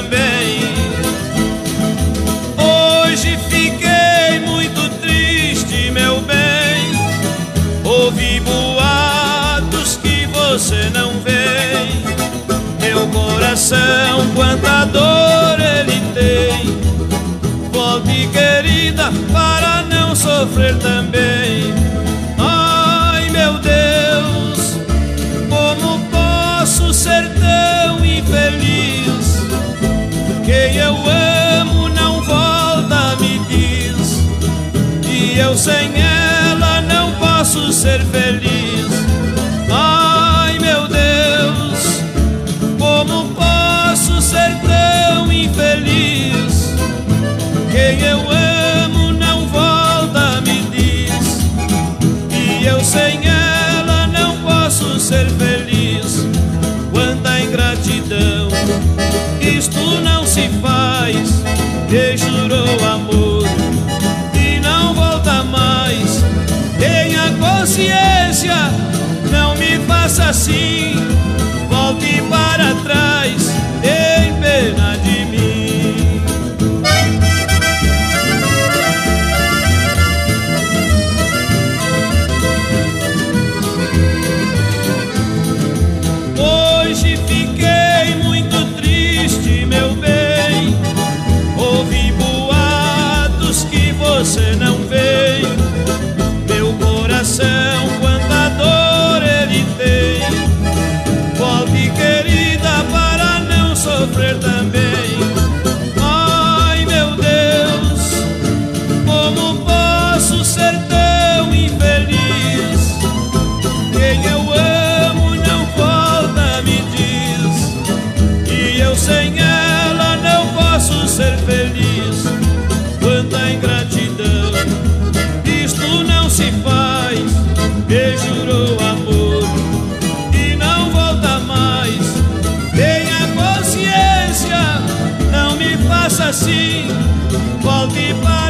também. Hoje fiquei muito triste, meu bem. Ouvi boatos que você não vem. Meu coração, quanta dor ele tem. Volte, querida, para não sofrer também. Ai, meu Deus, como posso ser tão infeliz? Quem eu amo não volta, me diz. E eu sem ela não posso ser feliz. Ai, meu Deus, como posso ser tão infeliz? Quem eu amo não volta, me diz. E eu sem ela não posso ser feliz. Quanta ingratidão, isto não se faz. Que jurou amor e não volta mais. Tenha consciência, não me faça assim. Volte para trás, tem pena de mim. Hoje fiquei muito triste, meu bem. Ouvi boatos que você não vem. Meu coração, quanta dor ele tem. Volte, querida, para não sofrer também. Ai, meu Deus, como posso ser tão infeliz? Quem eu amo não volta, me diz. E eu sem ela não posso ser feliz. Quanta ingratidão, isto não se faz. Que jurou amor e não volta mais. Tenha consciência, não me faça assim. Volte para